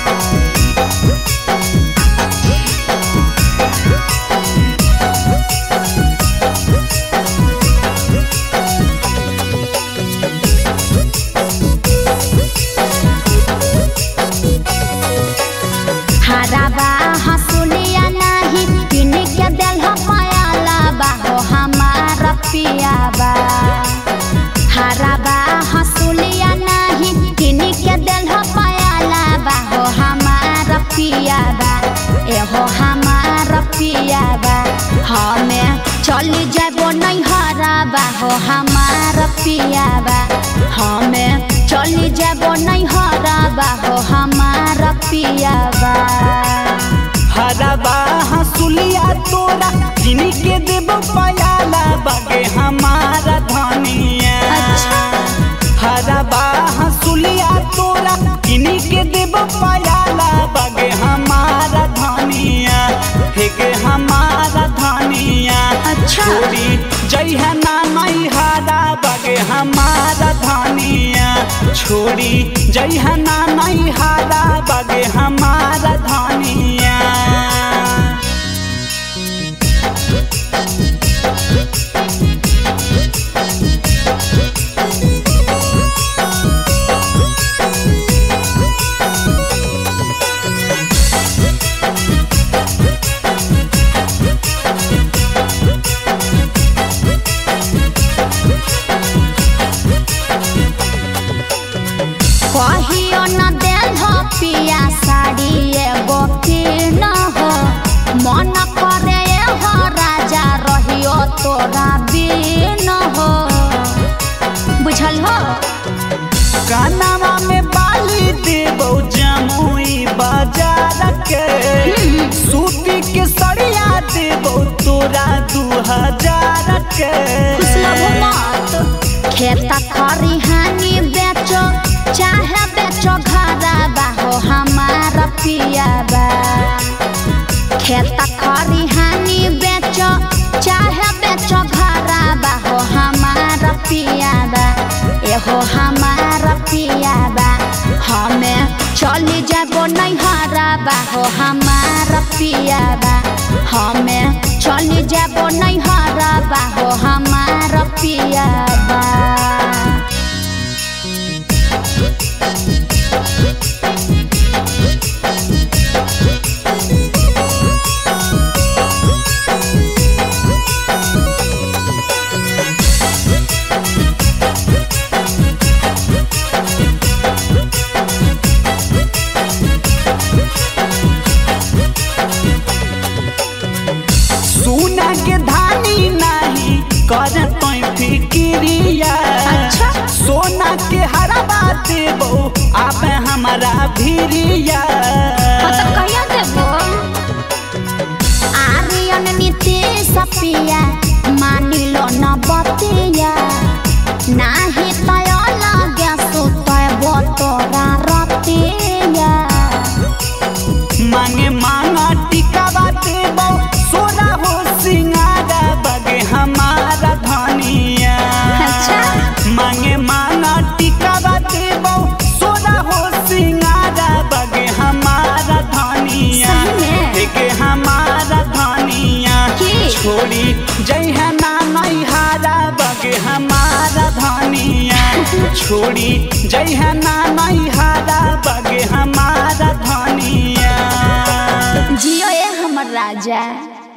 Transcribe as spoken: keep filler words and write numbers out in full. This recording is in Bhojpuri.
हराबा हंसुलिया नहीं किन के दिल हो पायाला बा हो हमार पियाबा। हराबा हंसुलिया नहीं किन के दिल हो पायाला बा हो हमार पियाबा। ए हो हमार पियाबा हमें चली जाबो नहीं हराबा हो हमार पियाबा। हमें चली जाबो नहीं हराबा हो हमार पियाबा। हराबा हंसुलिया तोरा जिनी के देबो पायाला बागे हमारा धनिया। अच्छा। हराबा हंसुलिया तोरा जिनी के देबो पायाला बागे हमारा धनिया। हे के हमारा धनिया। अच्छा। छोड़ी जइहा ना नहीं हारा बागे हमारा धनिया। छोड़ी जइहा ना नहीं हारा बागे हमारा धनिया। कहियो न दिल हो पिया साड़ी एगो किन हो मन करे हो राजा रहियो तोरा बिन हो। बुझल हो। कानवा में बाली देबो जमुई बाजार के। सूती के सड़िया देबो तोरा दू हजार के। खेत खरिहानी बेचो चाहे बेचो घरबा हो हमार पियाबा। खेत खरिहानी बेचो चाहे बेचो घरबा हो हमार पियाबा। एहो हमार पियाबा हमें चली जाबो नहीं हराबा हो हमार पियाबा। हमें चली जाबो नहीं हराबा हो हमार पियाबा। सोना के धानी नहीं कर तोय फिक्रिया। अच्छा। सोना के हराबा देबो आबे हमारा भिरिया। मतलब कहिया देबो आर्यन नीतीश पिया मानी लो न बतिया। नाही तय लगे सुतय तोरा रतिया। मांगे मांगा टिकावा देबो सोरा हो सिंगारा बागे हमारा धनिया। अच्छा। मांगे मांगा टिकावा देबो सोरा हो सिंगारा बागे हमारा धनिया। के हमारा धनिया। छोड़ी जइहा ना नहीं हारा बागे हमारा धनिया। छोड़ी जइहा ना नहीं हारा बागे हमारा धनिया। जियो ए हमर राजा।